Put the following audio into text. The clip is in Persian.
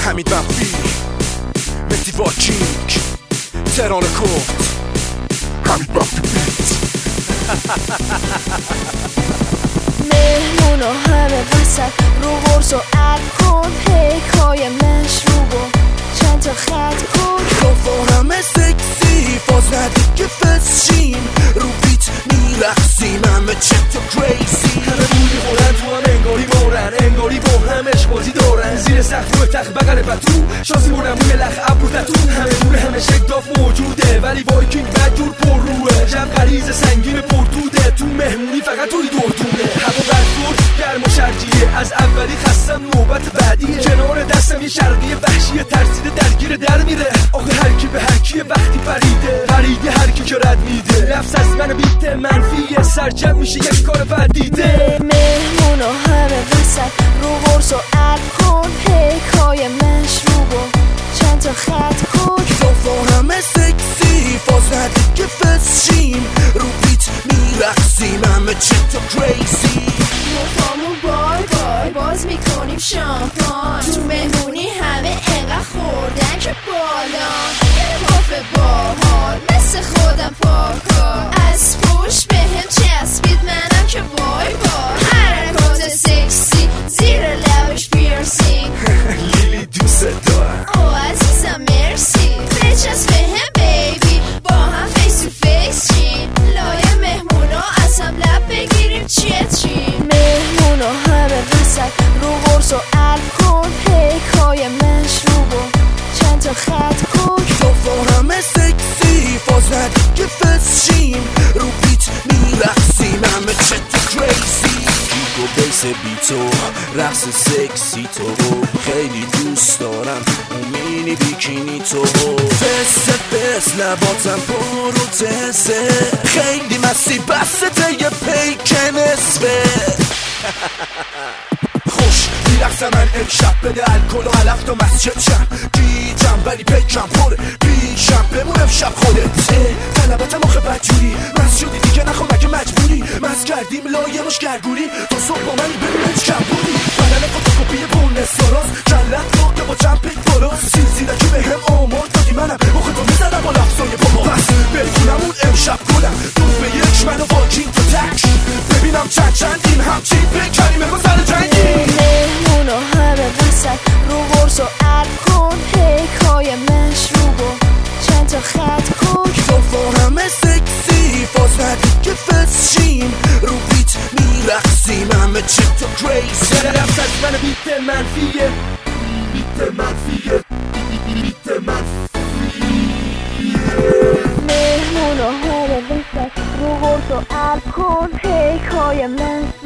حمید مخفی مهدی واکینگ تهران کرد حمید مخفی بیت مهمون و همه وسط رو غرص و الکل پیکای مشروب و چند تا خط کن کافا همه سکسی فاز ندید که فسشیم رو بیت میرخسیم همه چت و کریزی همه بولی خورن تو هم انگاری مورن انگاری با هم عشق بازی دارن زیر سقف روی تخت بغل پتو شانسی مونم روی لخ ابرو تتو همه دور همه شکداف موجوده ولی وایکینگ بدجور پر روه جب غریز سنگین پرتوده تو مهمونی فقط توی دردونه هوا برفور گرم و شرجیه از اولی خستم نوبت بعدیه کنار دستم یه شرقی وحشی ترسیده درگیر در میره آخه هر کی به هر کی وقتی پریده هر کی که رد میده لفظ از من بیت منفیه سرجم میشه یک کار بدیده مهمون و همه وسط رو غرص و الکل پیکای مشروب و چند تا خط کن کافا همه سکسی فاز ندید که فسشیم رو بیت میرخسیم همه چت و کریزی مفامون بای باز میکنیم شامپان تو مهمونی همه انقدر خوردن که بالا یه پاف باحال مثل خودم پاکا از پوش بهم چسبید منم که وای حرکات سکسی زیر لبش پیرسینگ لیلی دوست دارم او عزیزم مرسی بچسب بهم بیبی با هم فیس تو فیس چین لایه مهمونا از هم لب بگیریم چین مهمونا همه وسط رو غرص و الکل پیکای مشروب و چند تا خط کن کافا همه سکسی فاز ندید که فسشیم رو بیت میرخسیم همه چت و کریزی کیک و بیس بیتو رقص سکسی تو خیلی دوست دارم اون مینی بیکینی تو فس لباتم پر و تسه خیلی مسی بسته یه پیک نصفه خوش میرقصم من امشب بده الکل و علف و مسجد شم گیجم ولی پیکم پره پیشم بمونم شب خودت طلبتم آخه بدجوری مست شدی دیگه نخوا مگه مجبوری مست کردیم لایه مش گرگوری تا صبح با منی ببینم چکم بودی بدن فوتوکوپی بونستاراس کلت باقه با چند پیک بالاست سیلسیلکی به هم آمار دادی منم آخه تو میزدم با لفظای بابا بس بخونمون امشب گلم دور به یک من و واکینگ تو تک ببینم چندین همچین بکنیم امروز سر جنگی مهمون و همه وسط رو غرص و الکل پیکای مشروب و چند تا خط کن کافا همه سکسی فاز ندید که فسشیم رو بیت میرخسیم همه چت و کریزی لفظ از من بیت منفیه مهمون و همه وسط رو غرص و الکل پیکای مشروب